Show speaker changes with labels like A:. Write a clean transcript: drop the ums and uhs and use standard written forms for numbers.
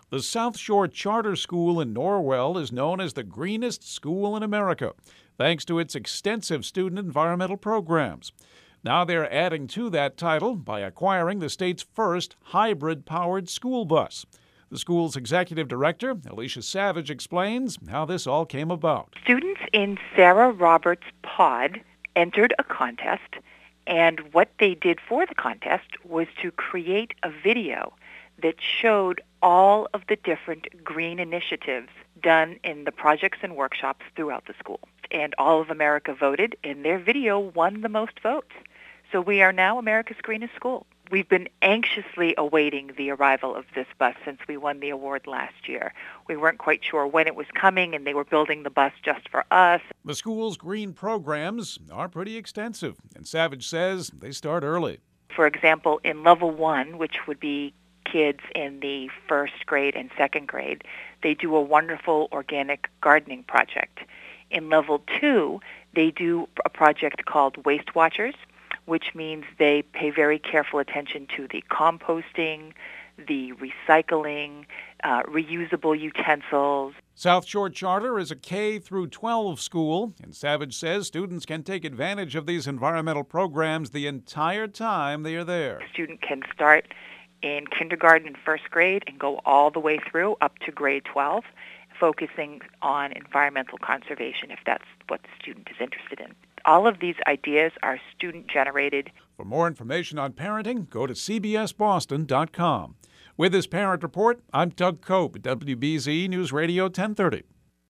A: The South Shore Charter School in Norwell is known as the greenest school in America, thanks to its extensive student environmental programs. Now they're adding to that title by acquiring the state's first hybrid-powered school bus. The school's executive director, Alicia Savage, explains how this all came about.
B: Students in Sarah Roberts' pod entered a contest, and what they did for the contest was to create a video that showed all of the different green initiatives done in the projects and workshops throughout the school. And all of America voted, and their video won the most votes. So we are now America's greenest school. We've been anxiously awaiting the arrival of this bus since we won the award last year. We weren't quite sure when it was coming, and they were building the bus just for us.
A: The school's green programs are pretty extensive, and Savage says they start early.
B: For example, in Level 1, which would be kids in the first grade and second grade, they do a wonderful organic gardening project. In Level 2, they do a project called Waste Watchers, which means they pay very careful attention to the composting, the recycling, reusable utensils.
A: South Shore Charter is a K through 12 school, and Savage says students can take advantage of these environmental programs the entire time they are there.
B: A student can start in kindergarten and first grade and go all the way through up to grade 12, focusing on environmental conservation if that's what the student is interested in. All of these ideas are student-generated.
A: For more information on parenting, go to cbsboston.com. With this Parent Report, I'm Doug Cope at WBZ News Radio 1030.